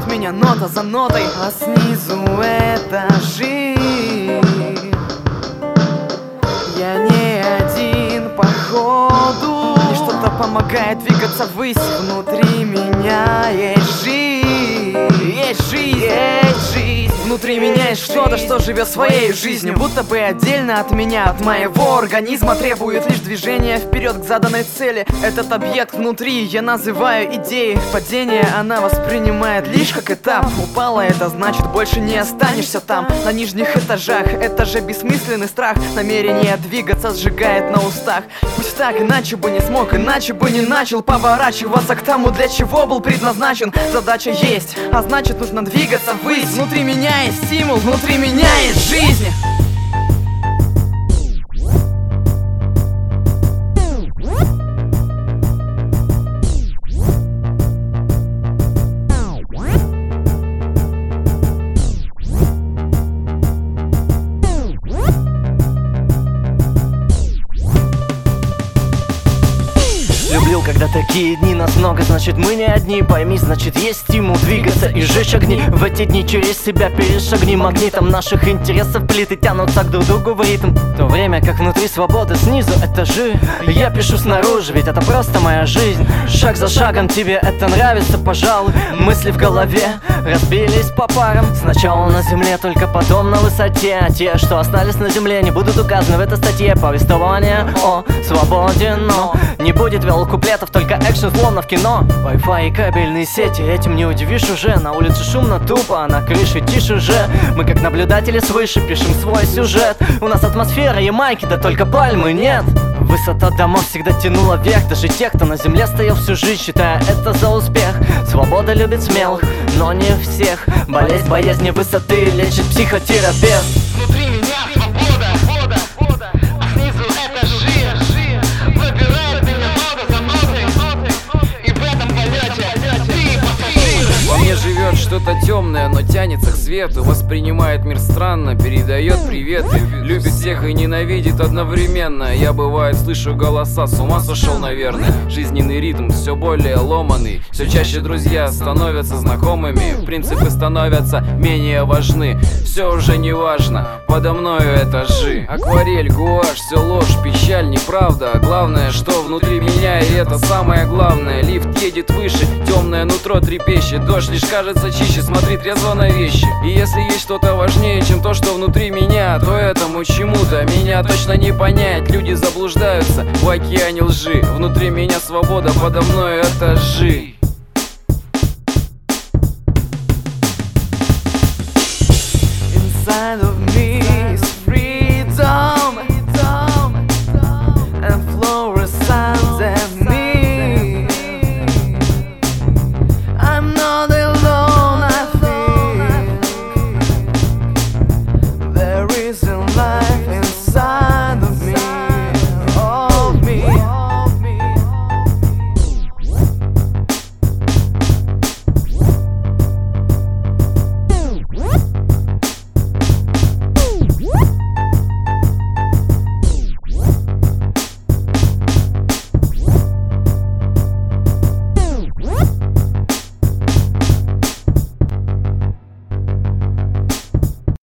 от меня нота за нотой. А снизу этажи, я не один походу. Мне что-то помогает двигаться ввысь. Внутри меня есть жизнь, есть жизнь, есть жизнь. Внутри меня есть что-то, что живет своей жизнью, будто бы отдельно от меня, от моего организма. Требует лишь движения вперед к заданной цели. Этот объект внутри я называю идеей. Падение она воспринимает лишь как этап. Упала, это значит больше не останешься там. На нижних этажах это же бессмысленный страх. Намерение двигаться сжигает на устах. Пусть так, иначе бы не смог, иначе бы не начал поворачиваться к тому, для чего был предназначен. Задача есть, а значит нужно двигаться ввысь. Внутри меня есть стимул, внутри меня есть жизнь. Люблю, когда такие дни нас много, значит мы не одни. Пойми, значит есть стимул двигаться и сжечь огни. В эти дни через себя перешагни. Магнитом наших интересов плиты тянутся к друг другу в ритм. В то время как внутри свободы, снизу этажи. Я пишу снаружи, ведь это просто моя жизнь. Шаг за шагом тебе это нравится, пожалуй. Мысли в голове разбились по парам. Сначала на земле, только потом на высоте. А те, что остались на земле, не будут указаны в этой статье. Повествование о свободе, но не будет куплетов, только экшен словно в кино. Wi-Fi и кабельные сети, этим не удивишь уже. На улице шумно, тупо, а на крыше тише же. Мы как наблюдатели свыше пишем свой сюжет. У нас атмосфера Ямайки, да только пальмы нет. Высота домов всегда тянула вверх. Даже тех, кто на земле стоял всю жизнь, считая это за успех. Свобода любит смелых, но не всех. Болезнь боязни высоты лечит психотерапевт. Внутри меня свобода, а снизу этажи. Выбирает меня нота за нотой, и в этом полете ты пассажир. Во мне живет что-то темное, но тянется к свету. Воспринимает мир странно, передает приветы. Любит всех и ненавидит одновременно. Я бывает слышу голоса, с ума сошел, наверное. Жизненный ритм все более ломаный. Все чаще друзья становятся знакомыми. Принципы становятся менее важны. Все уже не важно, подо мною этажи. Акварель, гуашь, все ложь, печаль, неправда. Главное, что внутри меня, и это самое главное. Лифт едет выше, темное нутро трепещет. Дождь лишь кажется чище, смотри трезво на вещи. И если есть что-то важнее, чем то, что внутри меня, то этому чему-то меня точно не понять. Люди заблуждаются в океане лжи. Внутри меня свобода, подо мной этажи.